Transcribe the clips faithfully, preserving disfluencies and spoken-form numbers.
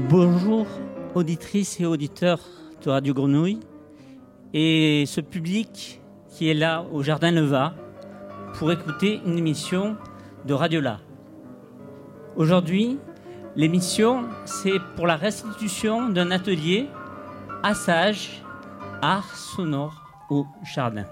Bonjour auditrices et auditeurs de Radio Grenouille et ce public qui est là au Jardin Leva pour écouter une émission de Radiola. Aujourd'hui, l'émission, c'est pour la restitution d'un atelier Assage, art sonore au jardin.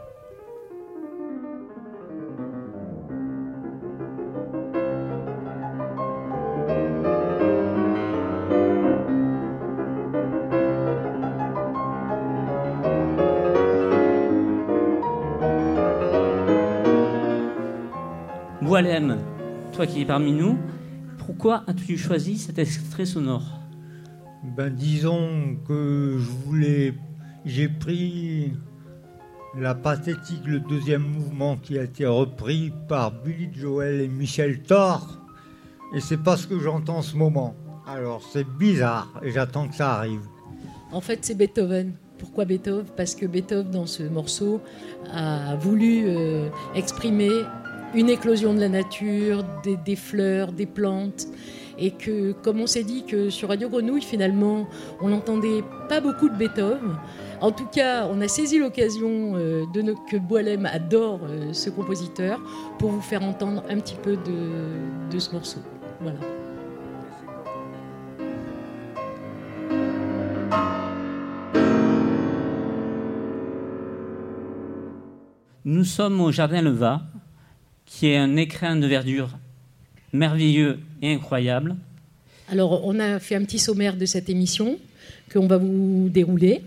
Boualem, toi qui es parmi nous, pourquoi as-tu choisi cet extrait sonore ? Ben, disons que je voulais, j'ai pris la pathétique, le deuxième mouvement qui a été repris par Billy Joel et Michel Thor, et c'est pas ce que j'entends en ce moment. Alors c'est bizarre et j'attends que ça arrive. En fait, c'est Beethoven. Pourquoi Beethoven ? Parce que Beethoven, dans ce morceau, a voulu euh, exprimer une éclosion de la nature, des, des fleurs, des plantes, et que, comme on s'est dit que sur Radio Grenouille, finalement, on n'entendait pas beaucoup de Beethoven. En tout cas, on a saisi l'occasion euh, de no- que Boualem adore euh, ce compositeur pour vous faire entendre un petit peu de, de ce morceau. Voilà. Nous sommes au Jardin Leva, qui est un écrin de verdure merveilleux et incroyable. Alors, on a fait un petit sommaire de cette émission qu'on va vous dérouler.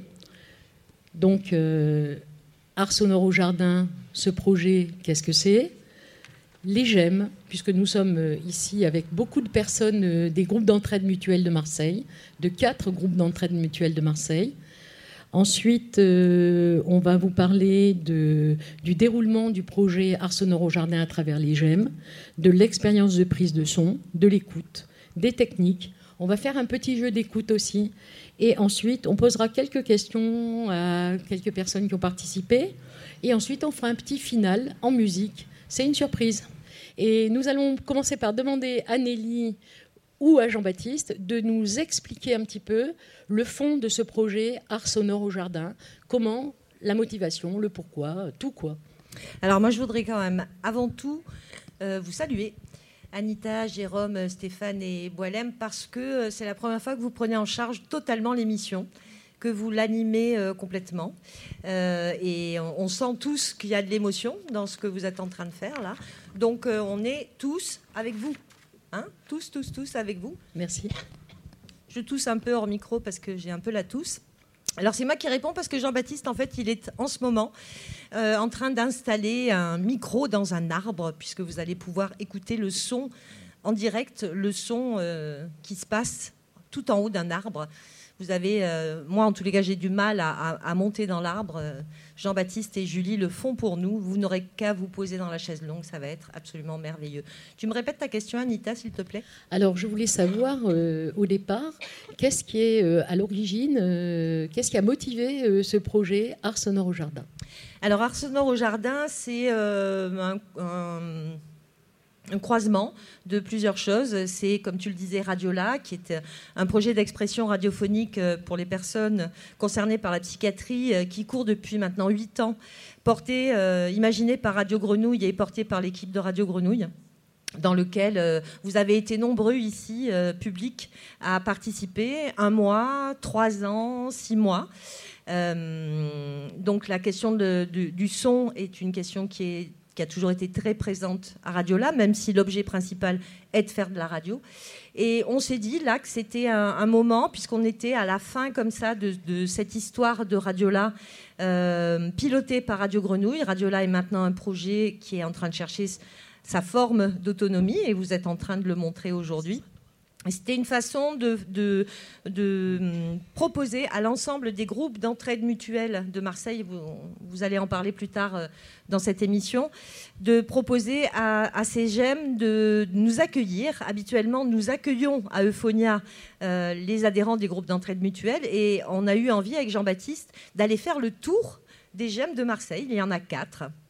Donc, euh, art sonore au jardin, ce projet, qu'est-ce que c'est ? Les GEM, puisque nous sommes ici avec beaucoup de personnes euh, des groupes d'entraide mutuelle de Marseille, de quatre groupes d'entraide mutuelle de Marseille. Ensuite, euh, on va vous parler de, du déroulement du projet Art sonore au jardin à travers les GEM, de l'expérience de prise de son, de l'écoute, des techniques. On va faire un petit jeu d'écoute aussi. Et ensuite, on posera quelques questions à quelques personnes qui ont participé. Et ensuite, on fera un petit final en musique. C'est une surprise. Et nous allons commencer par demander à Nelly ou à Jean-Baptiste de nous expliquer un petit peu le fond de ce projet Art sonore au jardin. Comment, la motivation, le pourquoi, tout quoi. Alors moi, je voudrais quand même, avant tout, euh, vous saluer, Anita, Jérôme, Stéphane et Boualem, parce que c'est la première fois que vous prenez en charge totalement l'émission, que vous l'animez euh, complètement. Euh, et on, on sent tous qu'il y a de l'émotion dans ce que vous êtes en train de faire là. Donc euh, on est tous avec vous. Hein, tous, tous, tous avec vous. Merci. Je tousse un peu hors micro parce que j'ai un peu la tousse. Alors c'est moi qui réponds parce que Jean-Baptiste, en fait, il est en ce moment euh, en train d'installer un micro dans un arbre, puisque vous allez pouvoir écouter le son en direct, le son euh, qui se passe tout en haut d'un arbre. Vous avez, euh, moi en tous les cas, j'ai du mal à, à, à monter dans l'arbre. Jean-Baptiste et Julie le font pour nous. Vous n'aurez qu'à vous poser dans la chaise longue, ça va être absolument merveilleux. Tu me répètes ta question, Anita, s'il te plaît ? Alors, je voulais savoir, euh, au départ, qu'est-ce qui est euh, à l'origine, euh, qu'est-ce qui a motivé euh, ce projet Art sonore au jardin ? Alors, Art sonore au jardin, c'est euh, un... un un croisement de plusieurs choses. C'est, comme tu le disais, Radiola, qui est un projet d'expression radiophonique pour les personnes concernées par la psychiatrie, qui court depuis maintenant huit ans, porté, euh, imaginé par Radio Grenouille et porté par l'équipe de Radio Grenouille, dans lequel euh, vous avez été nombreux ici, euh, public, à participer, un mois, trois ans, six mois. Euh, donc la question de, de, du son est une question qui est qui a toujours été très présente à Radiola, même si l'objet principal est de faire de la radio. Et on s'est dit là que c'était un, un moment, puisqu'on était à la fin comme ça de, de cette histoire de Radiola, euh, pilotée par Radio Grenouille. Radiola est maintenant un projet qui est en train de chercher sa forme d'autonomie, et vous êtes en train de le montrer aujourd'hui. C'était une façon de, de, de proposer à l'ensemble des groupes d'entraide mutuelle de Marseille, vous, vous allez en parler plus tard dans cette émission, de proposer à, à ces GEM de nous accueillir. Habituellement, nous accueillons à Euphonia euh, les adhérents des groupes d'entraide mutuelle, et on a eu envie avec Jean-Baptiste d'aller faire le tour des GEM de Marseille. Il y en a quatre.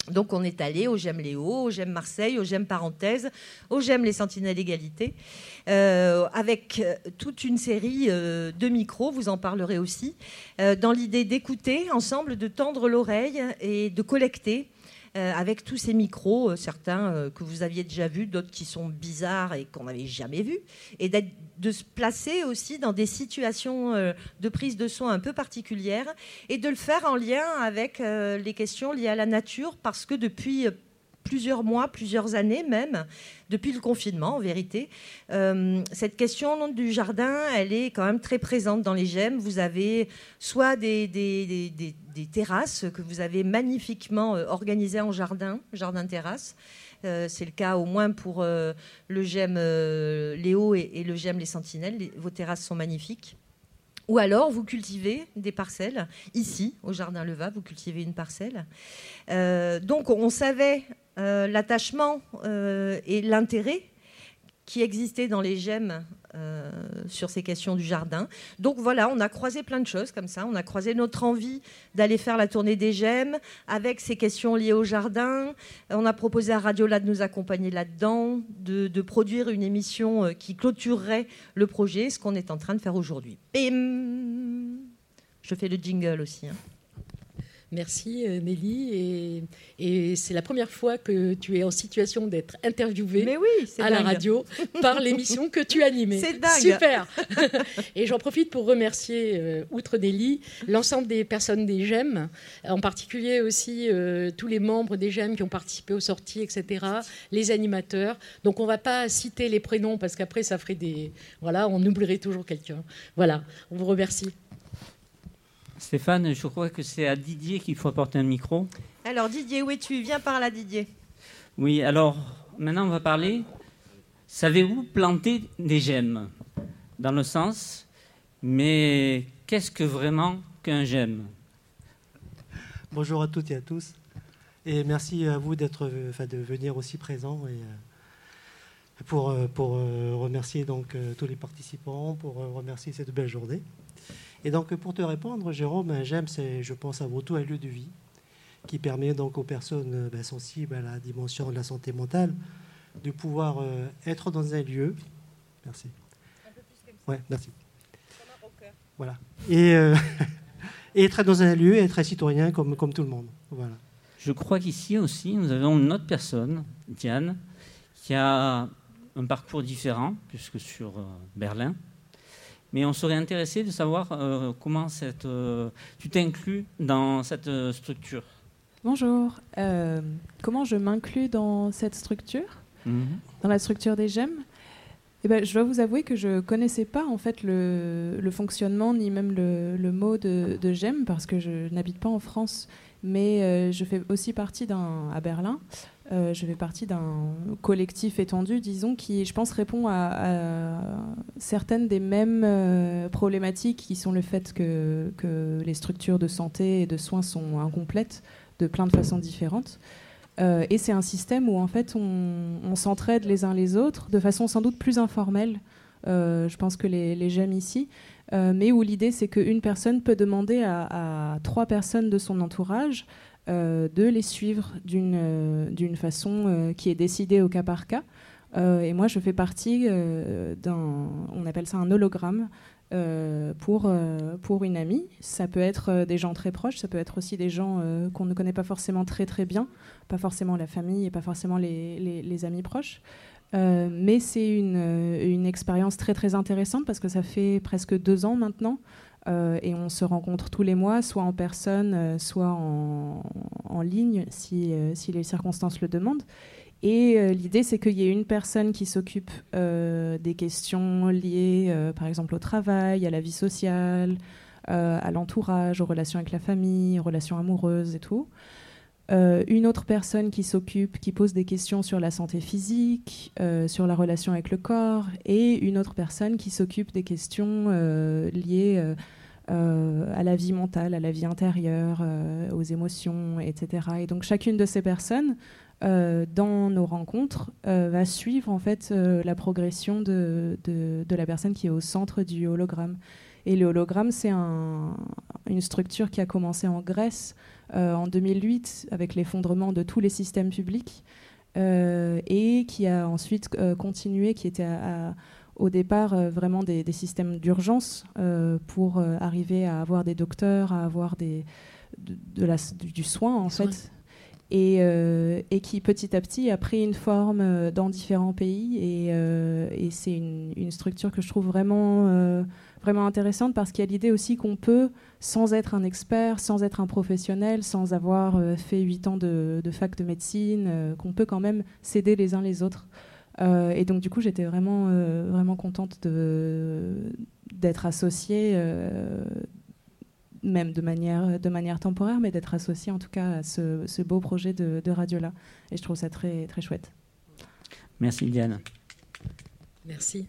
Donc on est allé au G E M Léo, au G E M Marseille, au G E M Parenthèse, au G E M Les Sentinelles Égalité, euh, avec toute une série euh, de micros, vous en parlerez aussi, euh, dans l'idée d'écouter ensemble, de tendre l'oreille et de collecter euh, avec tous ces micros, euh, certains euh, que vous aviez déjà vus, d'autres qui sont bizarres et qu'on n'avait jamais vus, et d'être, de se placer aussi dans des situations euh, de prise de son un peu particulières et de le faire en lien avec euh, les questions liées à la nature, parce que depuis plusieurs mois, plusieurs années même, depuis le confinement en vérité, euh, cette question du jardin, elle est quand même très présente dans les G E M. Vous avez soit des, des, des, des, des terrasses que vous avez magnifiquement organisées en jardin, jardin-terrasse. Euh, c'est le cas au moins pour euh, le G E M euh, Léo et, et le G E M Les Sentinelles. Les, vos terrasses sont magnifiques. Ou alors, vous cultivez des parcelles. Ici, au Jardin Leva, vous cultivez une parcelle. Euh, donc, on savait euh, l'attachement euh, et l'intérêt qui existait dans les G E M euh, sur ces questions du jardin. Donc voilà, on a croisé plein de choses comme ça. On a croisé notre envie d'aller faire la tournée des G E M avec ces questions liées au jardin. On a proposé à Radiola de nous accompagner là-dedans, de, de produire une émission qui clôturerait le projet, ce qu'on est en train de faire aujourd'hui. Bim ! Je fais le jingle aussi. Hein. Merci Nelly, et, et c'est la première fois que tu es en situation d'être interviewée Mais oui, c'est à dingue. la radio par l'émission que tu animais. C'est dingue. Super. Et j'en profite pour remercier, euh, outre Nelly, l'ensemble des personnes des G E M, en particulier aussi euh, tous les membres des G E M qui ont participé aux sorties, et cetera, les animateurs. Donc on ne va pas citer les prénoms parce qu'après ça ferait des... Voilà, on oublierait toujours quelqu'un. Voilà, on vous remercie. Stéphane, je crois que c'est à Didier qu'il faut apporter un micro. Alors Didier, où es-tu ? Viens par là, Didier. Oui, alors maintenant on va parler. Savez-vous planter des G E M ? Dans le sens, mais qu'est-ce que vraiment qu'un G E M ? Bonjour à toutes et à tous. Et merci à vous d'être, enfin, de venir aussi présent et pour, pour remercier donc tous les participants, pour remercier cette belle journée. Et donc, pour te répondre, Jérôme, un G E M, c'est, je pense, avant tout un lieu de vie qui permet donc aux personnes ben, sensibles à la dimension de la santé mentale de pouvoir euh, être dans un lieu. Merci. Un peu plus comme ça. Ouais, merci. Comme un rocker. Voilà. Et, euh, et être dans un lieu et être un citoyen comme, comme tout le monde. Voilà. Je crois qu'ici aussi, nous avons une autre personne, Diane, qui a un parcours différent, puisque sur euh, Berlin. Mais on serait intéressé de savoir euh, comment cette, euh, tu t'inclus dans cette euh, structure. Bonjour. Euh, comment je m'inclus dans cette structure, mmh. dans la structure des G E M ? Eh ben, je dois vous avouer que je ne connaissais pas en fait, le, le fonctionnement ni même le, le mot de, de G E M parce que je n'habite pas en France, mais euh, je fais aussi partie d'un, à Berlin. Euh, je fais partie d'un collectif étendu, disons, qui, je pense, répond à, à certaines des mêmes euh, problématiques qui sont le fait que, que les structures de santé et de soins sont incomplètes de plein de façons différentes. Euh, et c'est un système où, en fait, on, on s'entraide les uns les autres de façon sans doute plus informelle, euh, je pense que les, les G E M ici, euh, mais où l'idée, c'est qu'une personne peut demander à, à trois personnes de son entourage Euh, de les suivre d'une, euh, d'une façon euh, qui est décidée au cas par cas. Euh, et moi, je fais partie euh, d'un, on appelle ça un hologramme, euh, pour, euh, pour une amie. Ça peut être euh, des gens très proches, ça peut être aussi des gens euh, qu'on ne connaît pas forcément très très bien, pas forcément la famille et pas forcément les, les, les amis proches. Euh, mais c'est une, une expérience très très intéressante parce que ça fait presque deux ans maintenant. Euh, et on se rencontre tous les mois, soit en personne, euh, soit en, en ligne, si, euh, si les circonstances le demandent. Et euh, l'idée, c'est qu'il y ait une personne qui s'occupe euh, des questions liées, euh, par exemple, au travail, à la vie sociale, euh, à l'entourage, aux relations avec la famille, aux relations amoureuses et tout. Euh, une autre personne qui s'occupe, qui pose des questions sur la santé physique, euh, sur la relation avec le corps, et une autre personne qui s'occupe des questions euh, liées euh, euh, à la vie mentale, à la vie intérieure, euh, aux émotions, et cetera. Et donc chacune de ces personnes, euh, dans nos rencontres, euh, va suivre en fait euh, la progression de, de, de la personne qui est au centre du hologramme. Et le hologramme, c'est un, une structure qui a commencé en Grèce euh, en deux mille huit avec l'effondrement de tous les systèmes publics euh, et qui a ensuite euh, continué, qui était à, à, au départ euh, vraiment des, des systèmes d'urgence euh, pour euh, arriver à avoir des docteurs, à avoir des, de, de la, du, du soin en fait. Soin. Et, euh, et qui petit à petit a pris une forme euh, dans différents pays et, euh, et c'est une, une structure que je trouve vraiment, euh, vraiment intéressante parce qu'il y a l'idée aussi qu'on peut, sans être un expert, sans être un professionnel, sans avoir euh, fait huit ans de, de fac de médecine, euh, qu'on peut quand même s'aider les uns les autres. Euh, et donc du coup j'étais vraiment, euh, vraiment contente de, d'être associée euh, même de manière, de manière temporaire, mais d'être associé en tout cas à ce, ce beau projet de, de Radiola. Et je trouve ça très, très chouette. Merci Diane. Merci.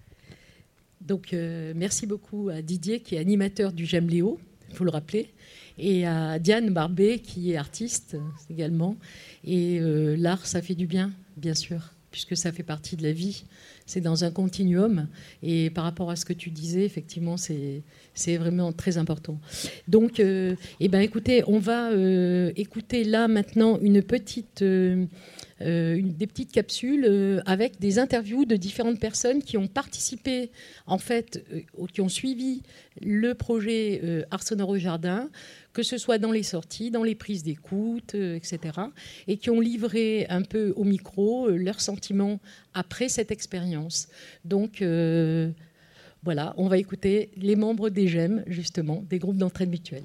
Donc euh, merci beaucoup à Didier qui est animateur du J'aime Léo, il faut le rappeler, et à Diane Barbet qui est artiste également. Et euh, l'art, ça fait du bien, bien sûr, puisque ça fait partie de la vie. C'est dans un continuum. Et par rapport à ce que tu disais, effectivement, c'est, c'est vraiment très important. Donc, euh, eh ben, écoutez, on va euh, écouter là maintenant une petite, euh, euh, une, des petites capsules euh, avec des interviews de différentes personnes qui ont participé, en fait, euh, qui ont suivi le projet euh, Art Sonore au Jardin, que ce soit dans les sorties, dans les prises d'écoute, euh, et cetera, et qui ont livré un peu au micro euh, leurs sentiments après cette expérience. Donc, euh, voilà, on va écouter les membres des GEM, justement, des groupes d'entraide mutuelle.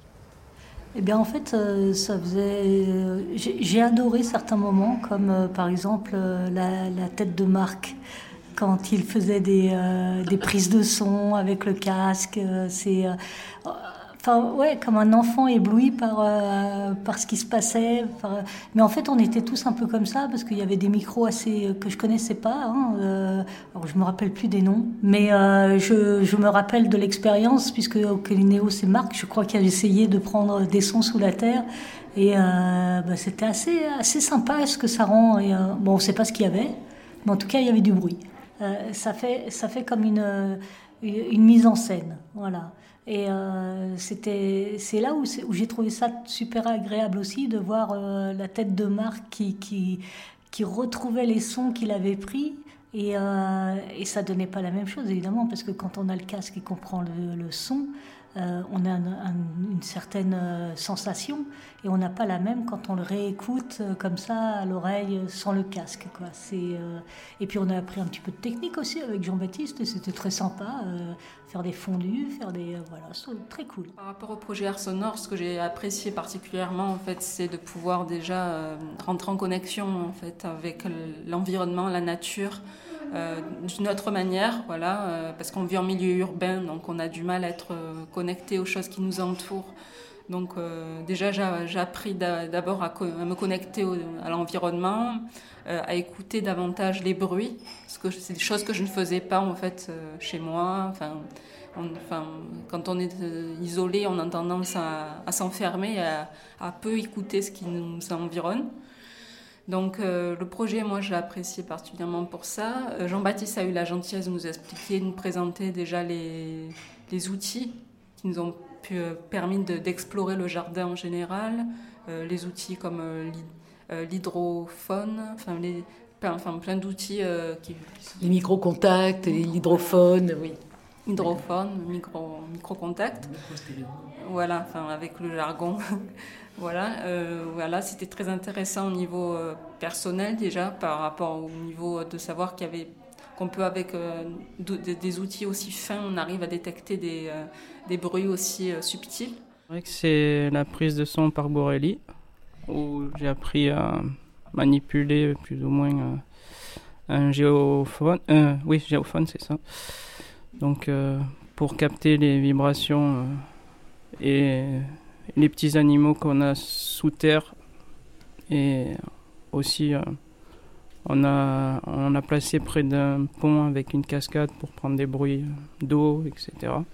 Eh bien, en fait, euh, ça faisait... Euh, j'ai, j'ai adoré certains moments, comme euh, par exemple euh, la, la tête de Marc, quand il faisait des, euh, des prises de son avec le casque. Euh, c'est... Euh, Enfin, ouais, comme un enfant ébloui par, euh, par ce qui se passait. Par... Mais en fait, on était tous un peu comme ça, parce qu'il y avait des micros assez, que je connaissais pas. Hein, euh... Alors, je me rappelle plus des noms, mais euh, je, je me rappelle de l'expérience, puisque Ocalinéo, c'est Marc, je crois, qui a essayé de prendre des sons sous la terre. Et euh, bah, c'était assez, assez sympa ce que ça rend. Et, euh, bon, on ne sait pas ce qu'il y avait, mais en tout cas, il y avait du bruit. Euh, ça fait, ça fait comme une, une mise en scène, voilà. Et euh, c'était, c'est là où, c'est, où j'ai trouvé ça super agréable aussi, de voir euh, la tête de Marc qui, qui, qui retrouvait les sons qu'il avait pris. Et, euh, et ça donnait pas la même chose, évidemment, parce que quand on a le casque et qu'on prend le, le son, euh, on a un, un, une certaine euh, sensation, et on n'a pas la même quand on le réécoute euh, comme ça à l'oreille sans le casque, quoi. C'est, euh, et puis on a appris un petit peu de technique aussi avec Jean-Baptiste, et c'était très sympa, euh, faire des fondus, faire des... Euh, voilà, c'est très cool. Par rapport au projet Art Sonore, ce que j'ai apprécié particulièrement, en fait, c'est de pouvoir déjà euh, rentrer en connexion, en fait, avec l'environnement, la nature, Euh, d'une autre manière, voilà, euh, parce qu'on vit en milieu urbain, donc on a du mal à être euh, connecté aux choses qui nous entourent. Donc euh, déjà, j'ai, j'ai appris d'a, d'abord à, co- à me connecter au, à l'environnement, euh, à écouter davantage les bruits, parce que c'est des choses que je ne faisais pas en fait euh, chez moi. Enfin, on, enfin, quand on est euh, isolé, on a tendance à, à s'enfermer, à, à peu écouter ce qui nous environne. Donc euh, le projet, moi, je l'ai apprécié particulièrement pour ça. Euh, Jean-Baptiste a eu la gentillesse de nous expliquer, de nous présenter déjà les, les outils qui nous ont pu, euh, permis de, d'explorer le jardin en général, euh, les outils comme euh, l'hydrophone, enfin, les, enfin plein d'outils euh, qui... Les micro-contacts, l'hydrophone, oui. Hydrophone, micro, micro-contact. Voilà, enfin avec le jargon. Voilà, euh, voilà, c'était très intéressant au niveau euh, personnel déjà, par rapport au niveau de savoir qu'il y avait, qu'on peut avec euh, de, de, des outils aussi fins, on arrive à détecter des, euh, des bruits aussi euh, subtils. C'est vrai que c'est la prise de son par Borelli, où j'ai appris à manipuler plus ou moins euh, un géophone. Euh, oui, géophone, c'est ça. Donc euh, pour capter les vibrations euh, et les petits animaux qu'on a sous terre, et aussi euh, on a on a placé près d'un pont avec une cascade pour prendre des bruits d'eau, et cetera.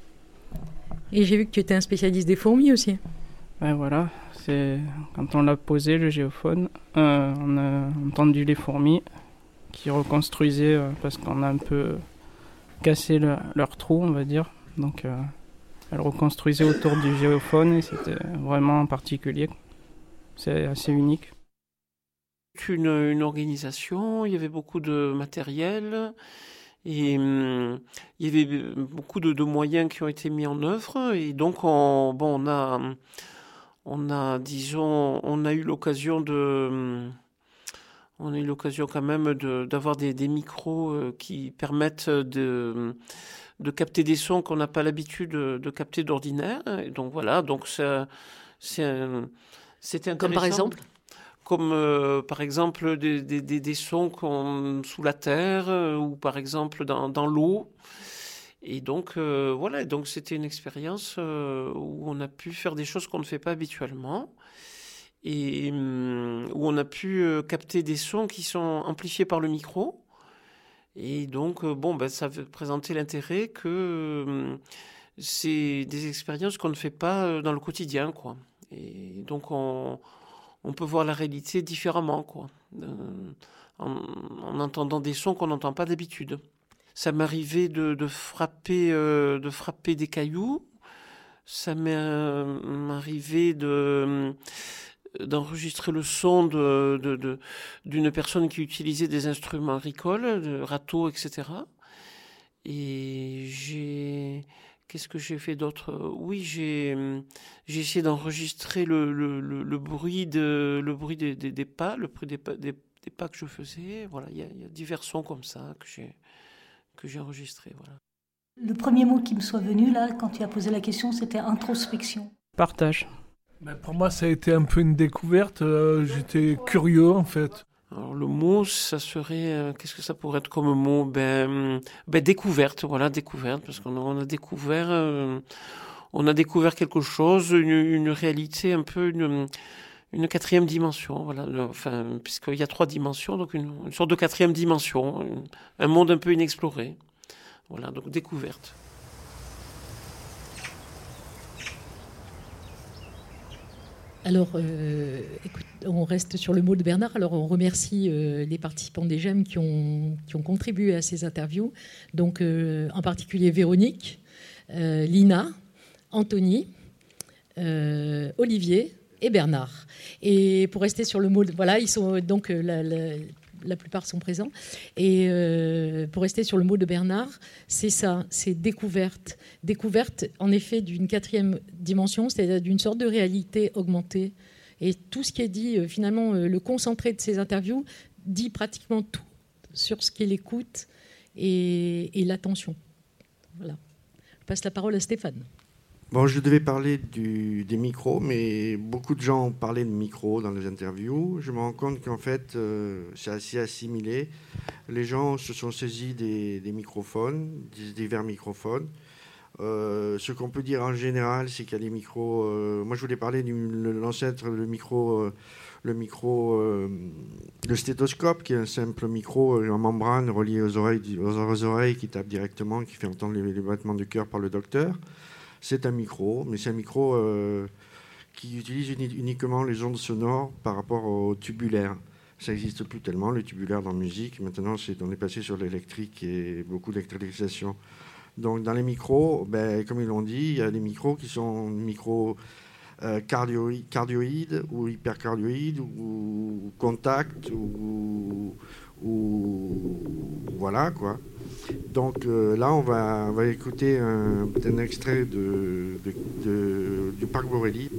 Et j'ai vu que tu étais un spécialiste des fourmis aussi. Ouais, voilà, c'est quand on l'a posé le géophone, euh, on a entendu les fourmis qui reconstruisaient euh, parce qu'on a un peu cassé le, leur trou, on va dire. Donc euh, elle reconstruisait autour du géophone et c'était vraiment particulier. C'est assez unique. Une, une organisation, il y avait beaucoup de matériel et hum, il y avait beaucoup de, de moyens qui ont été mis en œuvre et donc on, bon, on a, on a, disons, on a eu l'occasion de, on a eu l'occasion quand même de, d'avoir des, des micros qui permettent de, de capter des sons qu'on n'a pas l'habitude de, de capter d'ordinaire. Et donc voilà, donc c'est, c'est, c'était intéressant. Comme par exemple Comme euh, par exemple des, des, des, des sons qu'on, sous la terre euh, ou par exemple dans, dans l'eau. Et donc euh, voilà, donc c'était une expérience euh, où on a pu faire des choses qu'on ne fait pas habituellement et euh, où on a pu euh, capter des sons qui sont amplifiés par le micro. Et donc euh, bon, ben, ça présentait l'intérêt que euh, c'est des expériences qu'on ne fait pas dans le quotidien, quoi. Et donc on on peut voir la réalité différemment, quoi, euh, en, en entendant des sons qu'on n'entend pas d'habitude. Ça m'arrivait de, de, frapper, euh, de frapper des cailloux, ça m'arrivait de, d'enregistrer le son de, de, de, d'une personne qui utilisait des instruments agricoles, de râteaux, et cetera. Et j'ai... Qu'est-ce que j'ai fait d'autre ? Oui, j'ai, j'ai essayé d'enregistrer le, le, le, le bruit, de, le bruit des, des, des pas, le bruit des pas, des, des pas que je faisais. Voilà, il y a, il y a divers sons comme ça que j'ai, que j'ai enregistrés. Voilà. Le premier mot qui me soit venu, là, quand tu as posé la question, c'était introspection. Partage. Ben pour moi, ça a été un peu une découverte. Euh, j'étais curieux, en fait. Alors le mot, ça serait, euh, qu'est-ce que ça pourrait être comme mot ? Ben, ben découverte, voilà, découverte, parce qu'on a, on a découvert, euh, on a découvert quelque chose, une, une réalité un peu, une, une quatrième dimension, voilà, le, enfin, puisqu'il y a trois dimensions, donc une, une sorte de quatrième dimension, une, un monde un peu inexploré, voilà, donc découverte. Alors, euh, écoute, on reste sur le mot de Bernard. Alors, on remercie euh, les participants des GEM qui ont, qui ont contribué à ces interviews. Donc, euh, en particulier Véronique, euh, Lina, Anthony, euh, Olivier et Bernard. Et pour rester sur le mot, de, voilà, ils sont donc euh, la, la, la plupart sont présents. Et euh, pour rester sur le mot de Bernard, c'est ça, c'est découverte. Découverte, en effet, d'une quatrième dimension, c'est-à-dire d'une sorte de réalité augmentée. Et tout ce qui est dit, euh, finalement, euh, le concentré de ces interviews dit pratiquement tout sur ce qu'est l'écoute et, et l'attention. Voilà. Je passe la parole à Stéphane. Bon, je devais parler du, des micros, mais beaucoup de gens ont parlé de micros dans les interviews. Je me rends compte qu'en fait, euh, c'est assez assimilé. Les gens se sont saisis des, des microphones, des divers microphones. Euh, ce qu'on peut dire en général, c'est qu'il y a des micros... Euh, moi, je voulais parler de l'ancêtre, le micro... Euh, le micro, euh, le stéthoscope, qui est un simple micro en membrane relié aux oreilles, aux oreilles qui tape directement, qui fait entendre les, les battements de cœur par le docteur. C'est un micro, mais c'est un micro euh, qui utilise uniquement les ondes sonores par rapport au tubulaire. Ça n'existe plus tellement, le tubulaire dans la musique. Maintenant, c'est, on est passé sur l'électrique et beaucoup d'électrification. Donc, dans les micros, ben, comme ils l'ont dit, il y a des micros qui sont micros euh, cardioïdes, cardioïdes ou hypercardioïdes ou contact ou, ou voilà quoi. Donc euh, là, on va, on va écouter un, un extrait de, de, de, du Parc Borelli.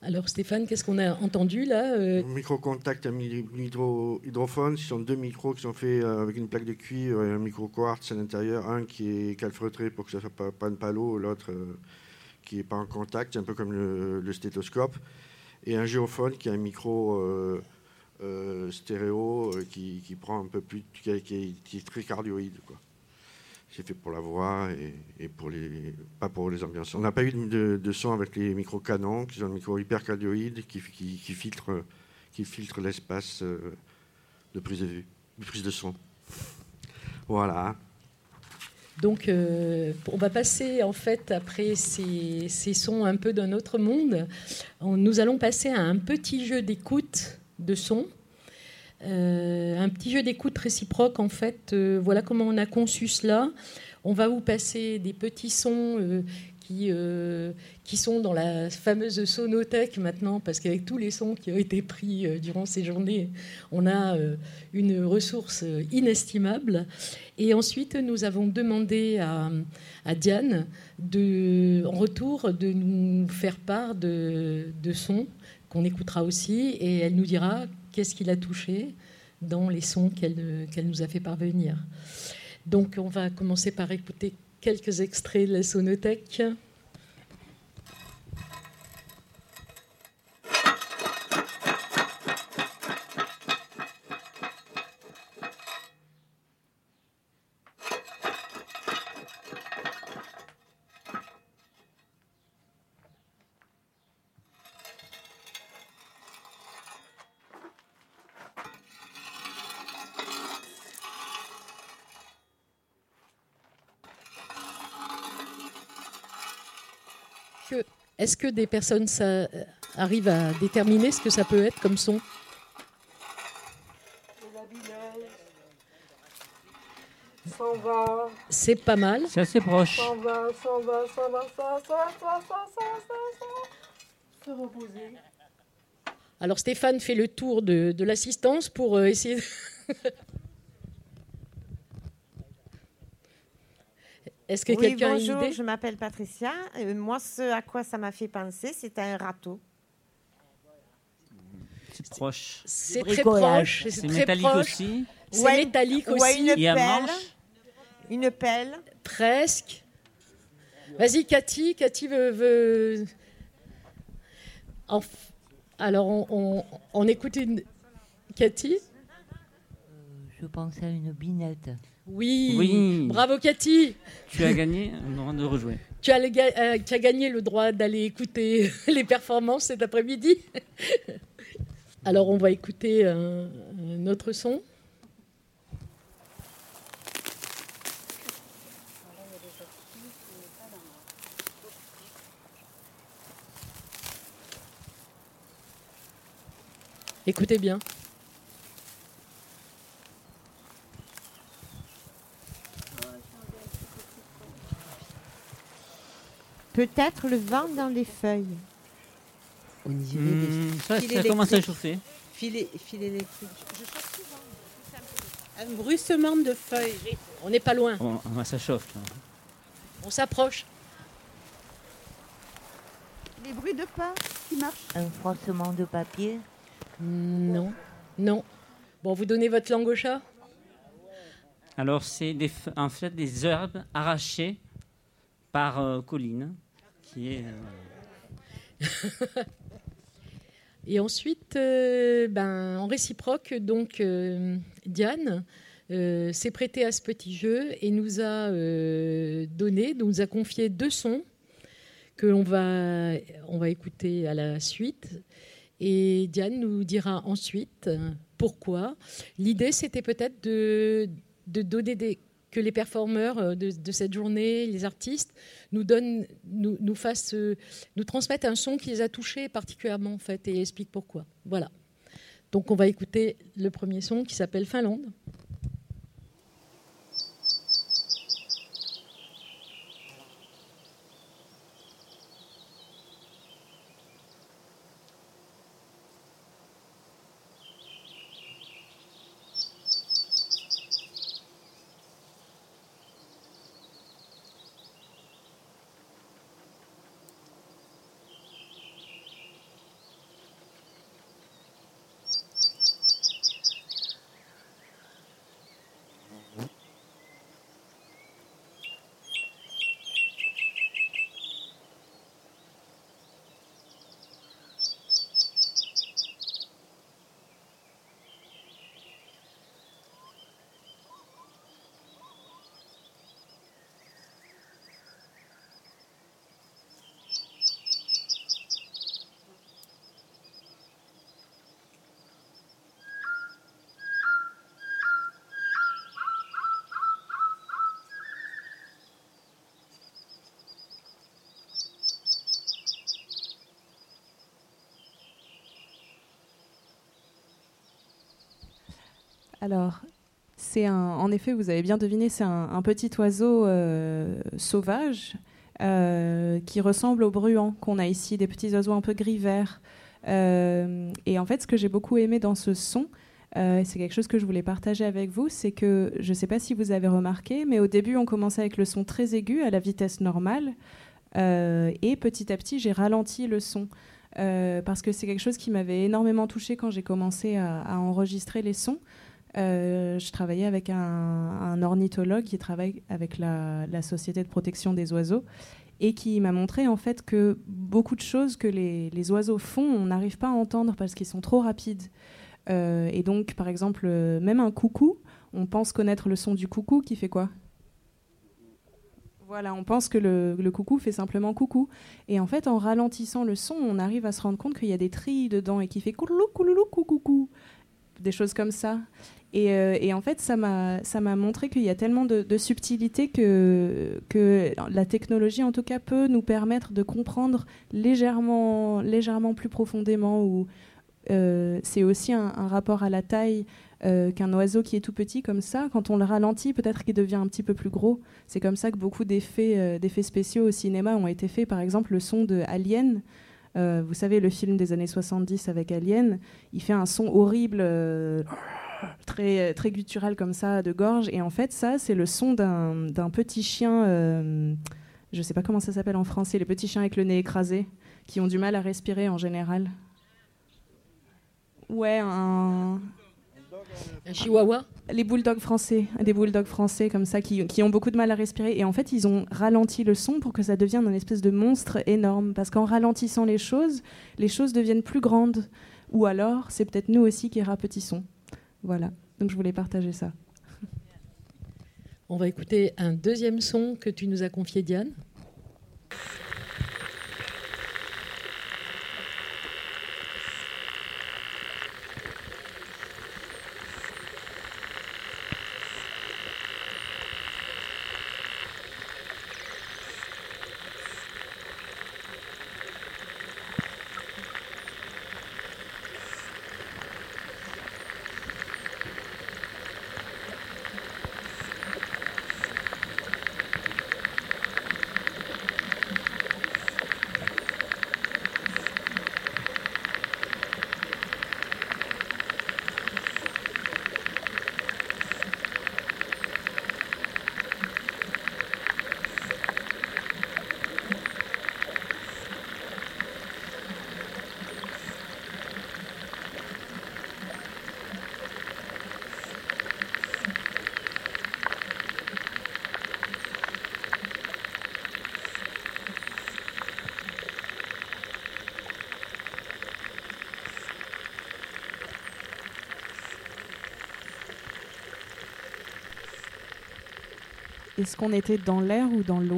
Alors Stéphane, qu'est-ce qu'on a entendu là euh... Micro-contact, un hydro, hydrophone, ce sont deux micros qui sont faits avec une plaque de cuivre et un micro-quartz à l'intérieur, un qui est calfeutré pour que ça ne soit pas, pas de palo, l'autre euh, qui n'est pas en contact, c'est un peu comme le, le stéthoscope, et un géophone qui est un micro euh, euh, stéréo euh, qui, qui prend un peu plus, qui est, qui est, qui est très cardioïde, quoi. C'est fait pour la voix et, et pour les, pas pour les ambiances. On n'a pas eu de, de son avec les micro-canons, qui sont des micros hypercardioïdes qui, qui, qui filtrent, qui filtrent l'espace de prise de vue, de prise de son. Voilà. Donc, euh, on va passer, en fait, après ces, ces sons un peu d'un autre monde, on, nous allons passer à un petit jeu d'écoute de son. Euh, un petit jeu d'écoute réciproque, en fait. Euh, voilà comment on a conçu cela. On va vous passer des petits sons euh, qui, euh, qui sont dans la fameuse sonothèque maintenant, parce qu'avec tous les sons qui ont été pris euh, durant ces journées, on a euh, une ressource inestimable. Et ensuite, nous avons demandé à, à Diane, de, en retour, de nous faire part de, de sons qu'on écoutera aussi, et elle nous dira qu'est-ce qui l'a touché dans les sons qu'elle, qu'elle nous a fait parvenir. Donc, on va commencer par écouter quelques extraits de la sonothèque. Est-ce que des personnes ça, arrivent à déterminer ce que ça peut être comme son ? S'en va. C'est pas mal. C'est assez proche. S'en va, s'en va, s'en va, s'en va, s'en va, s'en va, se reposer. Alors Stéphane fait le tour de, de l'assistance pour euh, essayer... De... Est-ce que oui, quelqu'un bonjour, a une idée ? Je m'appelle Patricia. Euh, moi, ce à quoi ça m'a fait penser, c'est un râteau. C'est proche. C'est très proche. C'est, c'est métallique proche. aussi. C'est ouais, métallique ouais, aussi. Une Il y a pelle. manche. Une pelle. Presque. Vas-y, Cathy. Cathy veut... veut... Enf... Alors, on, on, on écoute une... Cathy ? Je pensais à une binette. Oui. oui. Bravo, Cathy. Tu as gagné le droit de rejouer. Tu as, le, euh, tu as gagné le droit d'aller écouter les performances cet après-midi. Alors, on va écouter un, un autre son. Écoutez bien. Peut-être le vent dans les feuilles. On dirait Mmh, des ça, fils ça commence à chauffer. Fil, fil électrique. Je chauffe souvent. Un bruissement de feuilles. On n'est pas loin. Bon, ça chauffe. Là. On s'approche. Les bruits de pas qui marchent. Un froissement de papier. Non. Non. Bon, vous donnez votre langue au chat ? Alors, c'est des, en fait des herbes arrachées par euh, Colline, qui est... Euh... Et ensuite, euh, ben, en réciproque, donc, euh, Diane euh, s'est prêtée à ce petit jeu et nous a euh, donné, nous a confié deux sons que l'on va, on va écouter à la suite. Et Diane nous dira ensuite pourquoi. L'idée, c'était peut-être de, de donner des... que les performeurs de, de cette journée, les artistes, nous donnent, nous, nous fassent, nous transmettent un son qui les a touchés particulièrement en fait et expliquent pourquoi. Voilà. Donc on va écouter le premier son qui s'appelle Finlande. Alors, c'est un, en effet, vous avez bien deviné, c'est un, un petit oiseau euh, sauvage euh, qui ressemble aux bruants qu'on a ici, des petits oiseaux un peu gris-vert. Euh, et en fait, ce que j'ai beaucoup aimé dans ce son, euh, c'est quelque chose que je voulais partager avec vous, c'est que, je ne sais pas si vous avez remarqué, mais au début, on commençait avec le son très aigu à la vitesse normale, euh, et petit à petit, j'ai ralenti le son. Euh, parce que c'est quelque chose qui m'avait énormément touchée quand j'ai commencé à, à enregistrer les sons. Euh, je travaillais avec un, un ornithologue qui travaille avec la, la Société de protection des oiseaux et qui m'a montré en fait que beaucoup de choses que les, les oiseaux font, on n'arrive pas à entendre parce qu'ils sont trop rapides. Euh, et donc, par exemple, euh, même un coucou, on pense connaître le son du coucou qui fait quoi ? Voilà, on pense que le, le coucou fait simplement coucou. Et en fait, en ralentissant le son, on arrive à se rendre compte qu'il y a des trilles dedans et qui fait couloulou, couloulou, coucou, des choses comme ça. Et, euh, et en fait, ça m'a, ça m'a montré qu'il y a tellement de, de subtilité que, que la technologie, en tout cas, peut nous permettre de comprendre légèrement, légèrement plus profondément. Où, euh, c'est aussi un, un rapport à la taille. Euh, qu'un oiseau qui est tout petit comme ça, quand on le ralentit, peut-être qu'il devient un petit peu plus gros. C'est comme ça que beaucoup d'effets, euh, d'effets spéciaux au cinéma ont été faits. Par exemple, le son de Alien, euh, vous savez, le film des années soixante-dix avec Alien, il fait un son horrible, euh, très, très guttural comme ça, de gorge. Et en fait, ça, c'est le son d'un, d'un petit chien, euh, je ne sais pas comment ça s'appelle en français, les petits chiens avec le nez écrasé, qui ont du mal à respirer en général. Ouais, un... Un chihuahua ? Les bulldogs français, des bulldogs français comme ça, qui, qui ont beaucoup de mal à respirer. Et en fait, ils ont ralenti le son pour que ça devienne une espèce de monstre énorme. Parce qu'en ralentissant les choses, les choses deviennent plus grandes. Ou alors, c'est peut-être nous aussi qui rapetissons. Voilà, donc je voulais partager ça. On va écouter un deuxième son que tu nous as confié, Diane. Est-ce qu'on était dans l'air ou dans l'eau ?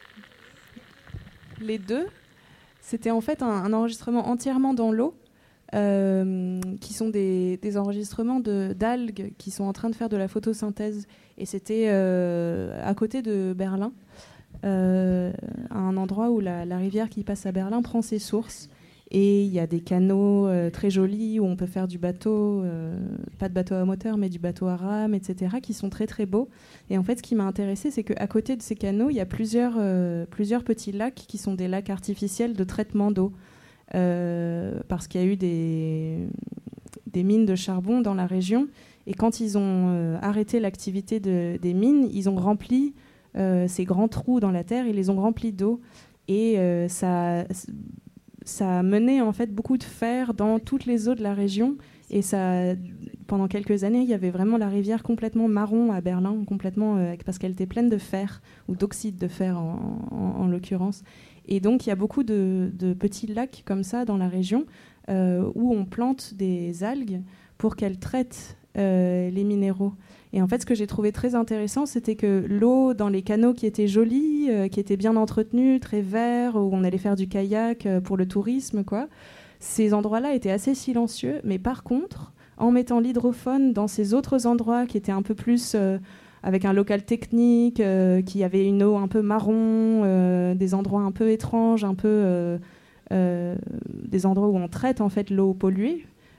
Les deux. C'était en fait un, un enregistrement entièrement dans l'eau, euh, qui sont des, des enregistrements de, d'algues qui sont en train de faire de la photosynthèse. Et c'était euh, à côté de Berlin, euh, à un endroit où la, la rivière qui passe à Berlin prend ses sources. Et il y a des canaux euh, très jolis où on peut faire du bateau, euh, pas de bateau à moteur, mais du bateau à rame, et cetera, qui sont très très beaux. Et en fait, ce qui m'a intéressée, c'est qu'à côté de ces canaux, il y a plusieurs, euh, plusieurs petits lacs qui sont des lacs artificiels de traitement d'eau. Euh, parce qu'il y a eu des, des mines de charbon dans la région. Et quand ils ont euh, arrêté l'activité de, des mines, ils ont rempli euh, ces grands trous dans la terre, ils les ont remplis d'eau. Et euh, ça... ça a mené en fait beaucoup de fer dans toutes les eaux de la région et ça, pendant quelques années, il y avait vraiment la rivière complètement marron à Berlin, complètement euh, parce qu'elle était pleine de fer ou d'oxyde de fer en, en, en l'occurrence. Et donc il y a beaucoup de, de petits lacs comme ça dans la région euh, où on plante des algues pour qu'elles traitent euh, les minéraux. Et en fait, ce que j'ai trouvé très intéressant, c'était que l'eau dans les canaux qui étaient jolis, euh, qui étaient bien entretenus, très verts, où on allait faire du kayak euh, pour le tourisme, quoi, ces endroits-là étaient assez silencieux. Mais par contre, en mettant l'hydrophone dans ces autres endroits qui étaient un peu plus euh, avec un local technique, euh, qui avait une eau un peu marron, euh, des endroits un peu étranges, un peu euh, euh, des endroits où on traite en fait l'eau polluée,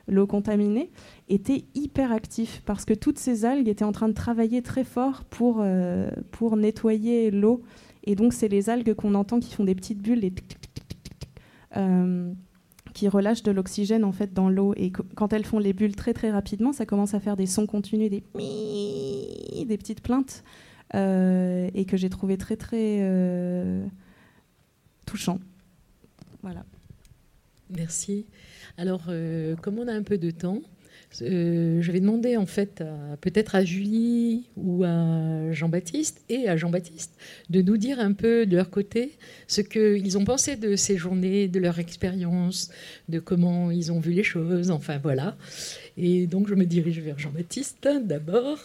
l'eau contaminée, était hyper actif parce que toutes ces algues étaient en train de travailler très fort pour, euh, pour nettoyer l'eau. Et donc, c'est les algues qu'on entend qui font des petites bulles, les tic, tic, tic, tic, tic, tic, euh, qui relâchent de l'oxygène en fait, dans l'eau. Et qu- quand elles font les bulles très très rapidement, ça commence à faire des sons continus, des mi, des petites plaintes, euh, et que j'ai trouvé très très euh, touchant. Voilà. Merci. Alors, euh, comme on a un peu de temps, euh, je vais demander en fait à- peut-être à Julie ou à Jean-Baptiste et à Jean-Baptiste de nous dire un peu de leur côté ce qu'ils ont pensé de ces journées, de leur expérience, de comment ils ont vu les choses, enfin voilà. Et donc je me dirige vers Jean-Baptiste d'abord.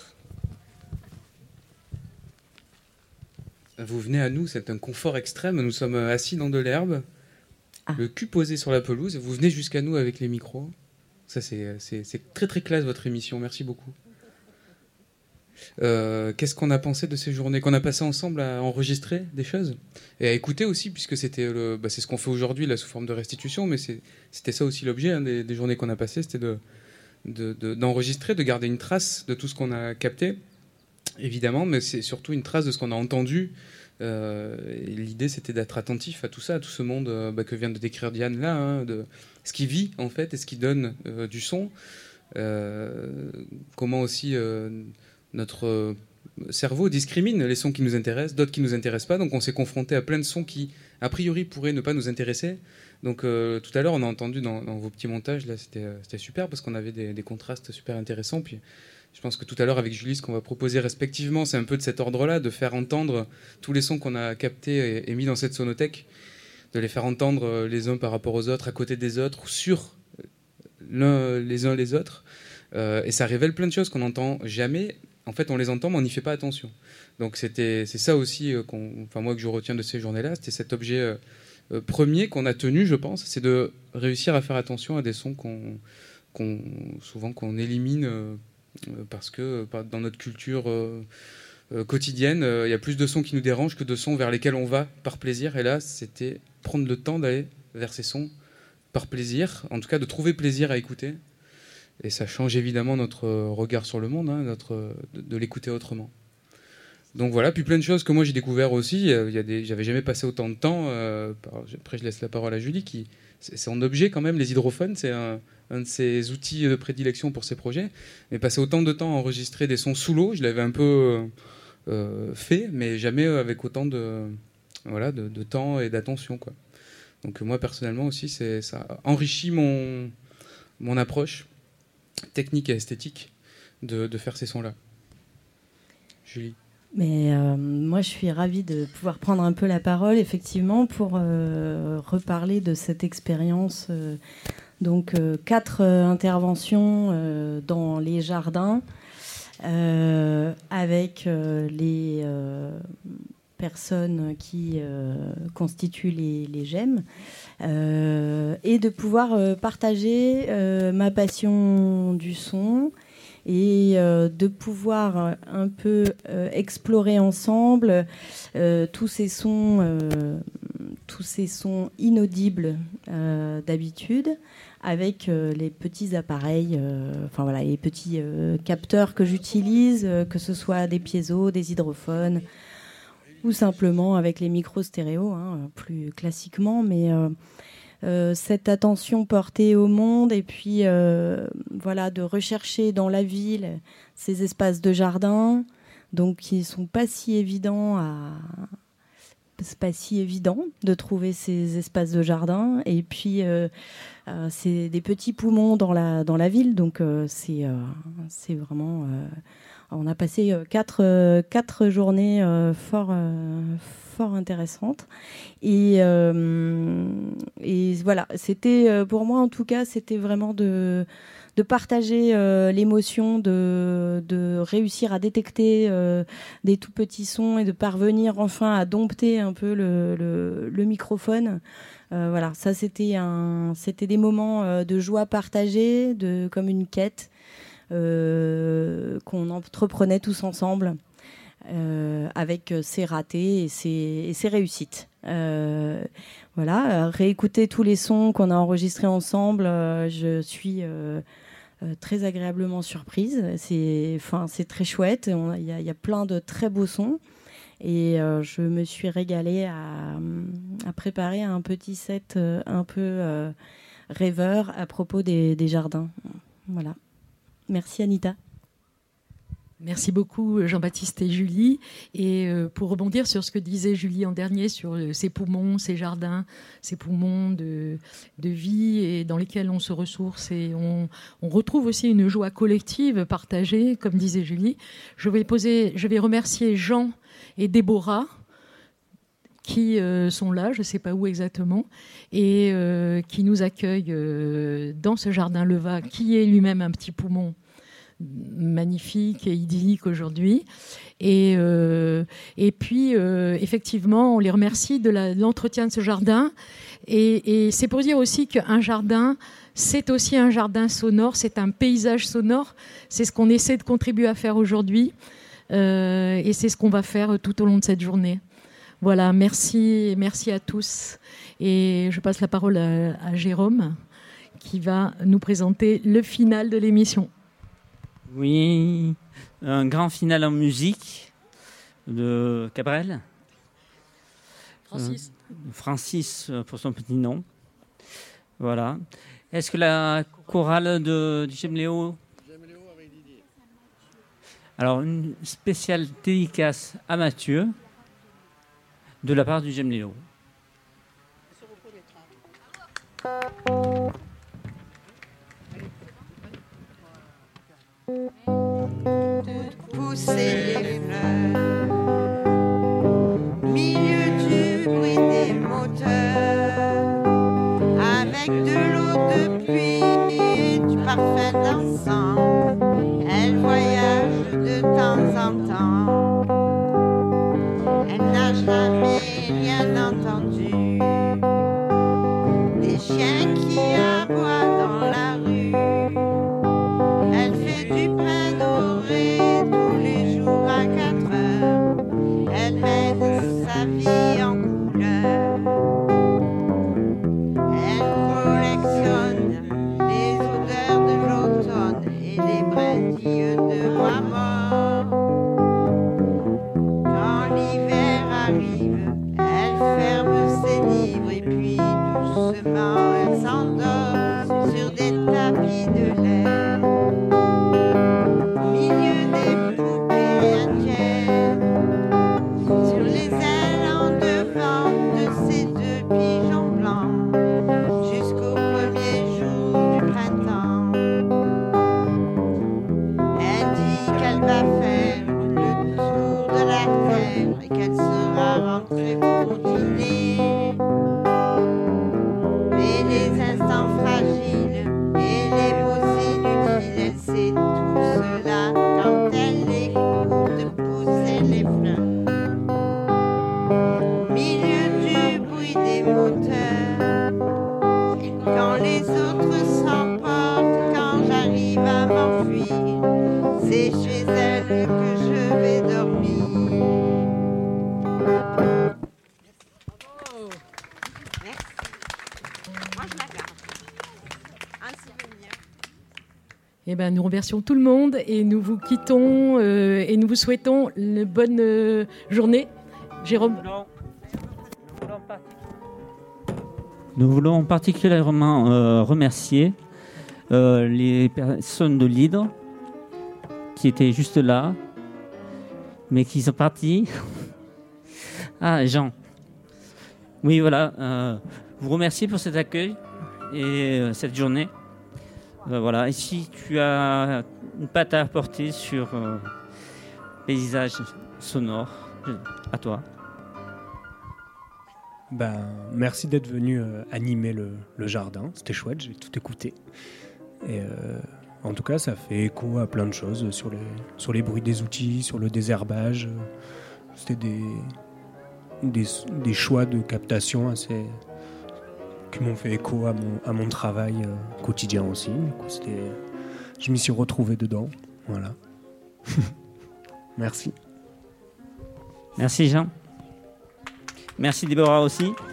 Vous venez à nous, c'est un confort extrême. Nous sommes assis dans de l'herbe, le cul posé sur la pelouse. Vous venez jusqu'à nous avec les micros. Ça, c'est, c'est, c'est très très classe votre émission. Merci beaucoup. Euh, qu'est-ce qu'on a pensé de ces journées qu'on a passées ensemble à enregistrer des choses et à écouter aussi, puisque c'était le, bah, c'est ce qu'on fait aujourd'hui là sous forme de restitution, mais c'est, c'était ça aussi l'objet hein, des, des journées qu'on a passées, c'était de, de, de, d'enregistrer, de garder une trace de tout ce qu'on a capté, évidemment, mais c'est surtout une trace de ce qu'on a entendu. Euh, et l'idée, c'était d'être attentif à tout ça, à tout ce monde euh, bah, que vient de décrire Diane là, hein, de ce qui vit en fait et ce qui donne euh, du son. Euh, comment aussi euh, notre euh, cerveau discrimine les sons qui nous intéressent, d'autres qui nous intéressent pas. Donc on s'est confronté à plein de sons qui, a priori, pourraient ne pas nous intéresser. Donc euh, tout à l'heure, on a entendu dans, dans vos petits montages, là, c'était, euh, c'était super parce qu'on avait des, des contrastes super intéressants. Puis je pense que tout à l'heure, avec Julie, ce qu'on va proposer respectivement, c'est un peu de cet ordre-là, de faire entendre tous les sons qu'on a captés et, et mis dans cette sonothèque, de les faire entendre les uns par rapport aux autres, à côté des autres, ou sur l'un, les uns les autres. Euh, et ça révèle plein de choses qu'on n'entend jamais. En fait, on les entend, mais on n'y fait pas attention. Donc c'était, c'est ça aussi, euh, qu'on, enfin, moi, que je retiens de ces journées-là. C'était cet objet euh, euh, premier qu'on a tenu, je pense, c'est de réussir à faire attention à des sons qu'on, qu'on, souvent qu'on élimine euh, parce que euh, dans notre culture euh, euh, quotidienne, il euh, y a plus de sons qui nous dérangent que de sons vers lesquels on va par plaisir. Et là, c'était prendre le temps d'aller vers ces sons par plaisir, en tout cas de trouver plaisir à écouter. Et ça change évidemment notre regard sur le monde, hein, notre, de, de l'écouter autrement. Donc voilà, puis plein de choses que moi j'ai découvert aussi. Il y a des, j'avais jamais passé autant de temps. Euh, par, après, je laisse la parole à Julie, qui c'est, c'est en objet quand même. Les hydrophones, c'est un, un de ses outils de prédilection pour ses projets. Mais passer autant de temps à enregistrer des sons sous l'eau, je l'avais un peu euh, fait, mais jamais avec autant de, voilà, de, de temps et d'attention, quoi. Donc moi personnellement aussi, c'est, ça enrichit mon, mon approche technique et esthétique de, de faire ces sons-là. Julie. Mais euh, moi, je suis ravie de pouvoir prendre un peu la parole, effectivement, pour euh, reparler de cette expérience. Euh, donc, euh, quatre euh, interventions euh, dans les jardins euh, avec euh, les euh, personnes qui euh, constituent les, les GEM euh, et de pouvoir euh, partager euh, ma passion du son et euh, de pouvoir un peu euh, explorer ensemble euh, tous ces sons, euh, tous ces sons inaudibles euh, d'habitude, avec euh, les petits appareils, euh, enfin voilà, les petits euh, capteurs que j'utilise, euh, que ce soit des piézos, des hydrophones, ou simplement avec les micros stéréo, hein, plus classiquement, mais euh, Euh, cette attention portée au monde et puis euh, voilà, de rechercher dans la ville ces espaces de jardin, donc qui sont pas si évidents à c'est pas si évident de trouver ces espaces de jardin, et puis euh, euh, c'est des petits poumons dans la dans la ville, donc euh, c'est euh, c'est vraiment euh, on a passé euh, quatre euh, quatre journées euh, fort euh, fort intéressantes, et euh, et voilà, c'était euh, pour moi en tout cas, c'était vraiment de de partager euh, l'émotion, de, de réussir à détecter euh, des tout petits sons et de parvenir enfin à dompter un peu le, le, le microphone. Euh, voilà, ça c'était un, c'était des moments euh, de joie partagée, de, comme une quête euh, qu'on entreprenait tous ensemble euh, avec ses ratés et ses, et ses réussites. Euh, voilà, réécouter tous les sons qu'on a enregistrés ensemble, euh, je suis euh, euh, très agréablement surprise. C'est, enfin, c'est très chouette. Il y, y a plein de très beaux sons. Et euh, je me suis régalée à, à préparer un petit set euh, un peu euh, rêveur à propos des, des jardins. Voilà. Merci Anita. Merci beaucoup Jean-Baptiste et Julie. Et euh, pour rebondir sur ce que disait Julie en dernier, sur euh, ces poumons, ces jardins, ces poumons de, de vie et dans lesquels on se ressource et on, on retrouve aussi une joie collective partagée, comme disait Julie. Je vais, poser, je vais remercier Jean et Déborah qui euh, sont là, je ne sais pas où exactement, et euh, qui nous accueillent euh, dans ce jardin Leva, qui est lui-même un petit poumon magnifique et idyllique aujourd'hui. Et, euh, et puis, euh, effectivement, on les remercie de, la, de l'entretien de ce jardin. Et, et c'est pour dire aussi qu'un jardin, c'est aussi un jardin sonore, c'est un paysage sonore. C'est ce qu'on essaie de contribuer à faire aujourd'hui. Euh, et c'est ce qu'on va faire tout au long de cette journée. Voilà, merci, merci à tous. Et je passe la parole à, à Jérôme, qui va nous présenter le final de l'émission. Oui, un grand final en musique de Cabrel. Francis. Euh, Francis pour son petit nom. Voilà. Est-ce que la chorale de, du Gemléo. Alors, une spéciale dédicace à Mathieu de la part du Gemléo. Pousser les fleurs, milieu du bruit des moteurs, avec de l'eau de pluie et du parfum d'encens, elle voyage de temps en temps, elle n'a jamais rien entendu, des chiens qui aboient dans la rue, elle fait du pain doré tous les jours à quatre heures, elle mène sa vie en couleur, elle collectionne les odeurs de l'automne et les brindilles de bois mort. Quand l'hiver arrive, elle ferme ses livres et puis doucement elle s'endort sur des tapis de laine. Au milieu des poupées indiennes, sur les ailes en devant de ces deux pigeons blancs, jusqu'au premier jour du printemps. Elle dit qu'elle va faire le tour de la terre et qu'elle sera rentrée pour dîner. Mais les instants fragiles et les mots inutiles, elle sait tout cela quand elle écoute pousser les fleurs. Au milieu du bruit des moteurs, quand les autres s'emportent, quand j'arrive à m'enfuir, c'est chez elle que je vais dormir. Eh ben, nous remercions tout le monde et nous vous quittons euh, et nous vous souhaitons une bonne euh, journée. Jérôme. Nous voulons particulièrement euh, remercier euh, les personnes de l'Hydre qui étaient juste là, mais qui sont partis. Ah, Jean. Oui, voilà. Euh, vous remercier pour cet accueil et euh, cette journée. Euh, voilà. Et si tu as une patte à apporter sur euh, paysage sonore, à toi. Ben, merci d'être venu euh, animer le, le jardin. C'était chouette, j'ai tout écouté. Et euh, en tout cas, ça fait écho à plein de choses sur les, sur les bruits des outils, sur le désherbage. C'était des, des, des choix de captation assez, qui m'ont fait écho à mon, à mon travail euh, quotidien aussi. Du coup, c'était, je m'y suis retrouvé dedans. Voilà. Merci. Merci Jean. Merci Déborah aussi.